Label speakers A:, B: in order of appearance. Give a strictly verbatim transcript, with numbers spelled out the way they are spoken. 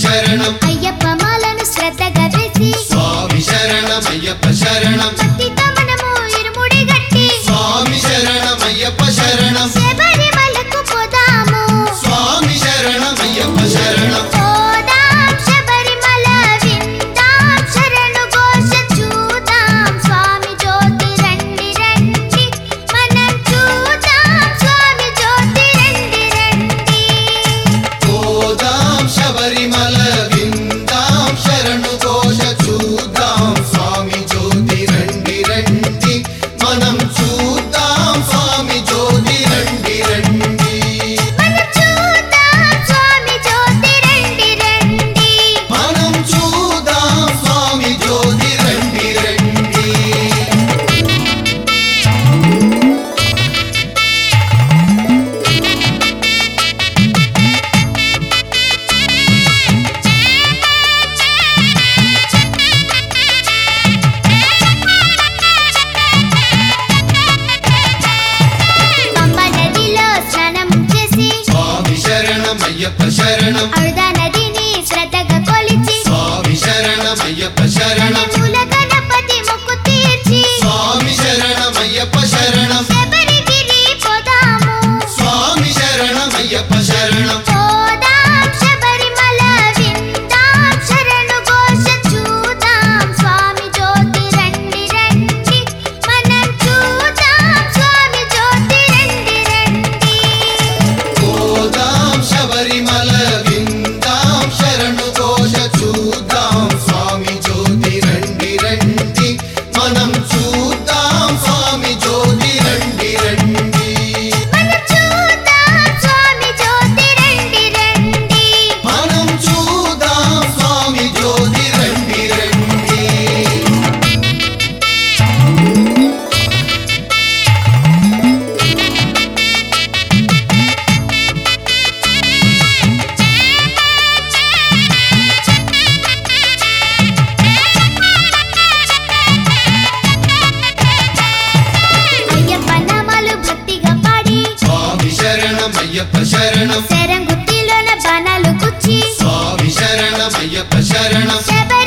A: శరణం
B: అయ్యప్ప మాలను శ్రద్ధగా వేసి
A: స్వామి శరణం అయ్యప్ప శరణం
B: భక్తితో మనము ఇరుముడి గట్టి
A: స్వామి శరణం అయ్యప్ప శరణం
B: శబరిమలకు పోదాము
A: స్వామి శరణం అయ్యప్ప శరణం
B: పోదాం శబరిమల విందాం శరణు ఘోష చూద్దాం స్వామి జ్యోతి రండి రండి మనం చూద్దాం స్వామి జ్యోతి రండి రండి
A: పోదాం శబరిమల విందాం శరణు ఘోష చూద్దాం స్వామి జ్యోతి రండి రండి మనం చూద్దాం స్వామి జ్యోతి రండి రండి
B: మనం చూద్దాం స్వామి జ్యోతి రండి రండి
A: మనం చూద్దాం స్వామి జ్యోతి రండి రండి
B: పంబ నదిలో స్నానం చేసి
A: స్వామి శరణం అయ్యప్ప శరణం
B: అరుదా నదిని శ్రద్ధగా కొలిచి
A: స్వామి శరణం అయ్యప్ప శరణం
B: మూల గణపతి మొక్కు తీర్చి
A: స్వామి శరణం అయ్యప్ప శరణం
B: శబరిగిరి పోదాము
A: స్వామి శరణం అయ్యప్ప శరణం
B: పోదాం శబరిమల విందాం శరణు ఘోష చూద్దాం స్వామి జ్యోతి రండి రండి మనం చూద్దాం స్వామి జ్యోతి రండి రండి
A: పోదాం శబరిమల విందాం శరణు ఘోష చూద్దాం స్వామి జ్యోతి రండి రండి మనం చూద్దాం స్వామి జ్యోతి రండి రండి
B: మనం చూద్దాం స్వామి జ్యోతి రండి రండి
A: మనం చూద్దాం స్వామి జ్యోతి రండి రండి
B: అయ్యప్ప నామాలు భక్తిగా పాడి
A: స్వామి శరణం అయ్యప్ప శరణం
B: శరంగుత్తిలోన బాణాలు గుచ్చి
A: స్వామి శరణం అయ్యప్ప శరణం
B: శబరి